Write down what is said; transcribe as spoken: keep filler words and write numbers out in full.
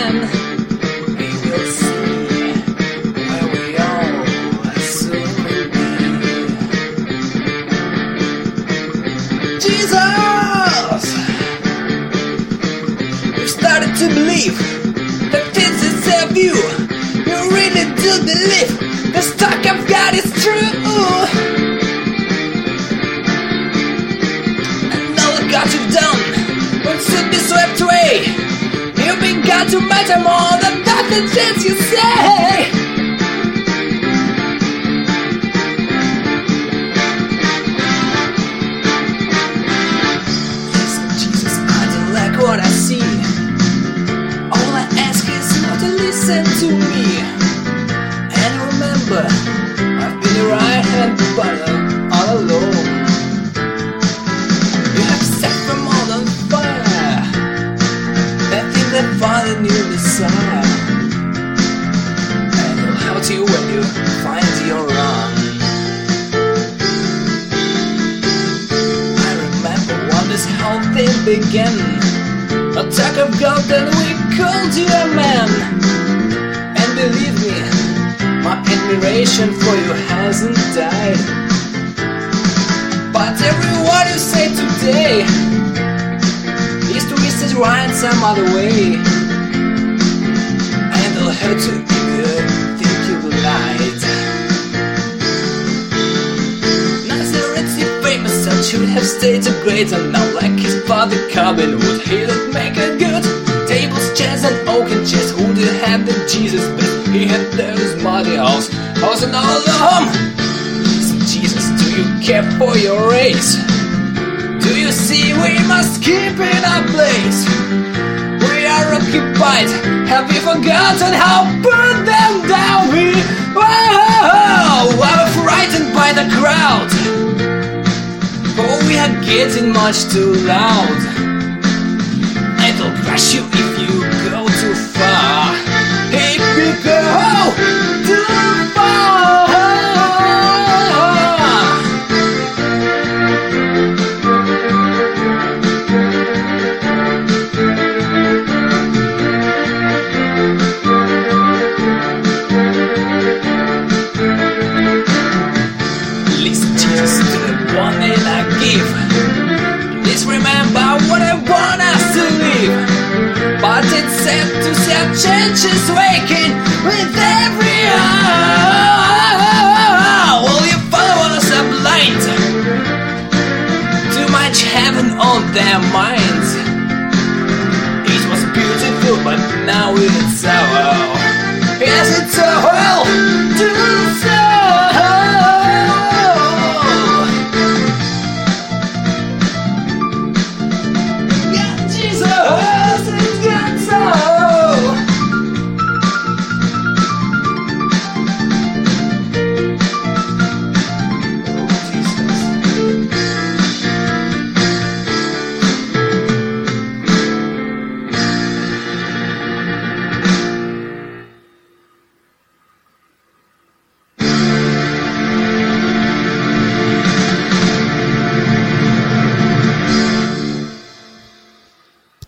again, we will see where we all soon will be. Jesus! We've started to believe that this is a view. You really do believe the stock I've got is true. And all the God you've done will soon be swept away. You've been got to matter more than that the chance you say. Listen, Jesus, I don't like what I see. All I ask is not to listen to me. And remember, I've been your right hand button all alone. You have set them all on fire. That thing that finally knew desire. And it'll help you when you find you're wrong. I remember when this whole thing began. A talk of God that we called you a man. And believe me, my admiration for you hasn't died. But every word you say today is twisted right some other way. And it'll hurt to even think you lied. Nazareth, famous son, should have stayed a greater. Now like his father Corbin, would he not make a good? Tables, chairs and oaken chairs, would you have the Jesus? But he had those muddy house, house and all alone. Listen, Jesus, do you care for your race? Do you see we must keep in our place? We are occupied, have you forgotten how put them down? We, oh, I'm frightened by the crowd, for we are getting much too loud. It'll crush you if you go too far. If you go too far. Listen, Jesus, to the warning I give. Please remember what I want us to live. But it's sad to see our changes waking with every hour. All your followers are blind. Too much heaven on their minds. It was beautiful, but now it's sour.